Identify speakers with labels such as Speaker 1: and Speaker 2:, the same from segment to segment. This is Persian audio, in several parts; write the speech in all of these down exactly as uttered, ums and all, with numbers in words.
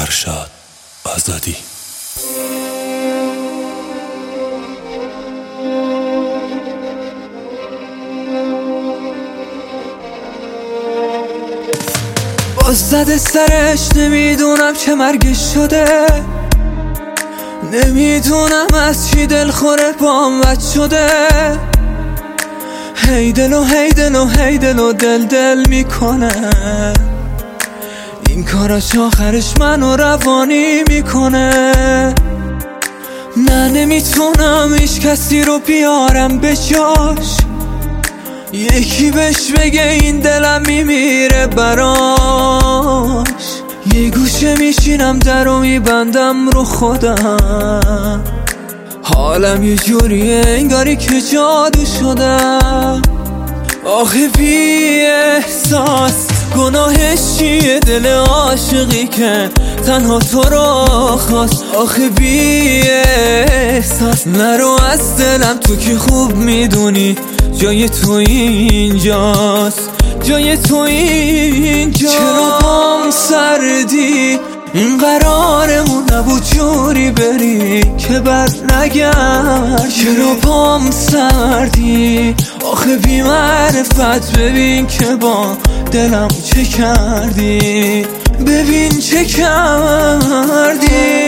Speaker 1: ارشاد آزادی.
Speaker 2: باز زده سرش، نمیدونم چه مرگش شده، نمیدونم از چی دلخوره بام بد شده. هی دل و هی دل و هی دل و دل دل میکنه، این کاراش آخرش منو روانی میکنه. نه نمیتونم هیچ کسی رو بیارم به جاش، یکی بهش بگه این دلم میمیره براش. یه گوشه میشینم در رو میبندم رو خودم، حالم یه جوریه انگاری که جادو شدم. آخه بی احساس گناهش چیه دل عاشقی که تنها تو رو خواست. آخه بی احساس نرو از دلم، تو که خوب میدونی جای تو اینجاست، جای تو اینجاست. چرا پام سردی، این قرارمون نبود جوری بری که بر نگردی. چرا پام سردی، آخه بی معرفت ببین که با دلم چه کردی، ببین چه کردی.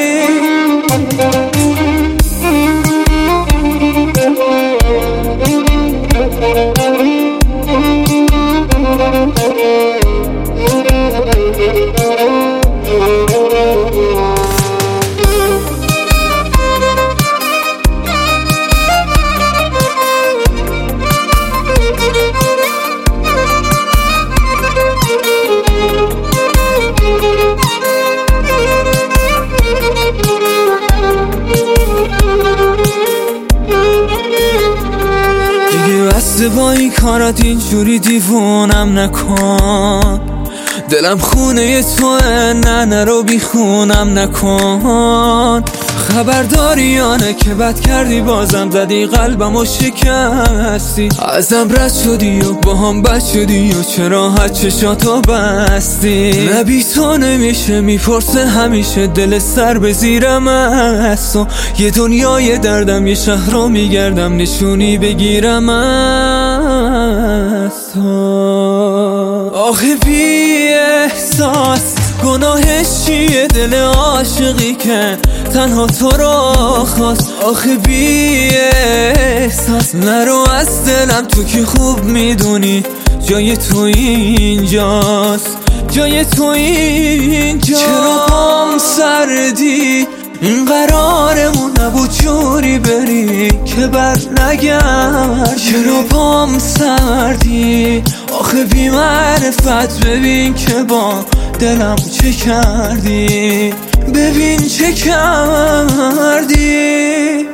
Speaker 2: بسته با این کارات اینجوری دیوونم نکن، دلم خونه توه، نه نرو بی خونم نکن. خبرداریانه که بد کردی، بازم زدی قلبم و شکستی، ازم رد شدی و با هم بد شدی و چرا حد چشاتو بستی. نه بی تو نمیشه، میپرسه همیشه دل سر به زیرم است و یه دنیای دردم، یه شهر رو میگردم نشونی بگیرم از تو. آخه بی احساس گناهش چیه دل عاشقی که تنها تو رو خواست. آخه بی احساس نرو از دلم، تو که خوب میدونی جای تو اینجاست، جای تو اینجاست. چرا پام سردی، این قرارمون نبود جوری بری که بر نگردی. چرا پام سردی، آخه بی معرفت ببین که با دلم چه کردی، ببین چه کردی.